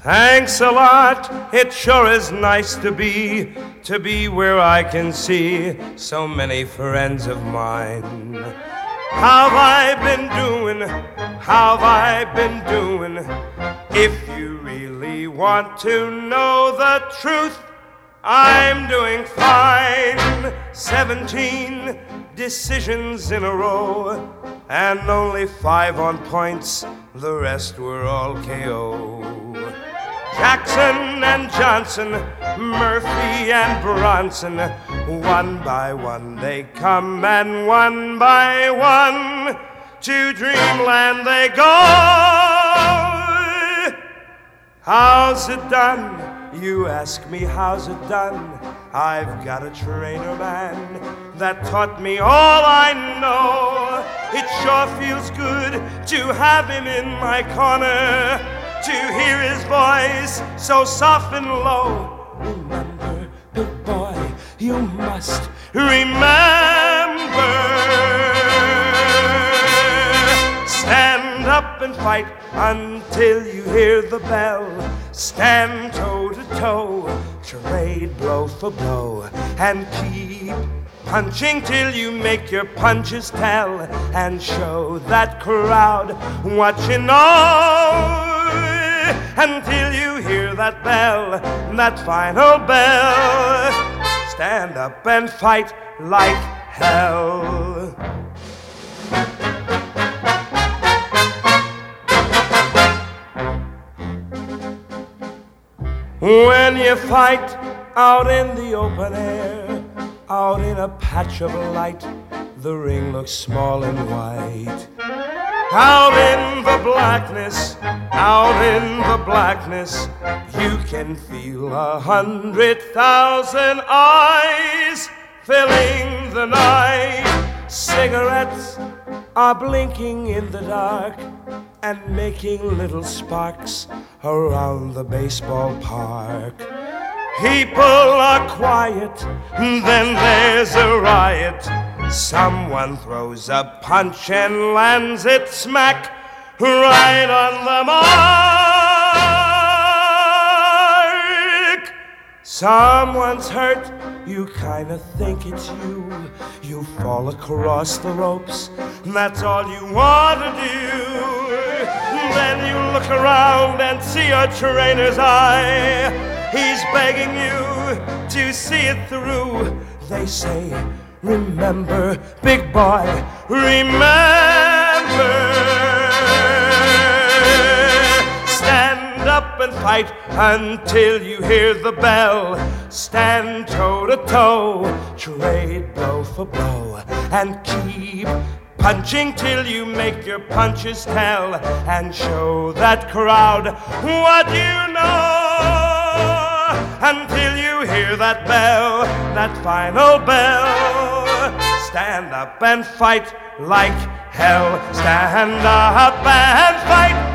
Thanks a lot, it sure is nice to be where I can see so many friends of mine. How've I been doing? How've I been doing? If you really want to know the truth, I'm doing fine. 17 decisions in a row, and only 5 on points, the rest were all KO. Jackson and Johnson, Murphy and Bronson, one by one they come, and one by one to dreamland they go. How's it done? You ask me how's it done? I've got a trainer man that taught me all I know. It sure feels good to have him in my corner, to hear his voice so soft and low. Remember, big boy, you must remember. Stand up and fight until you hear the bell. Stand toe to toe, trade blow for blow, and keep punching till you make your punches tell, and show that crowd what you know. Until you hear that bell, that final bell. Stand up and fight like hell. When you fight out in the open air, out in a patch of light, the ring looks small and white. Out in the blackness, out in the blackness, you can feel 100,000 eyes filling the night. Cigarettes are blinking in the dark and making little sparks around the baseball park. People are quiet, then there's a riot. Someone throws a punch and lands it smack right on the mark. Someone's hurt, you kinda think it's you. You fall across the ropes, that's all you wanna do. Then you look around and see your trainer's eye. He's begging you to see it through. They say, remember, big boy, remember. Stand up and fight until you hear the bell. Stand toe to toe, trade blow for blow, and keep punching till you make your punches tell, and show that crowd what you know. Until you hear that bell, that final bell. Stand up and fight like hell. Stand up and fight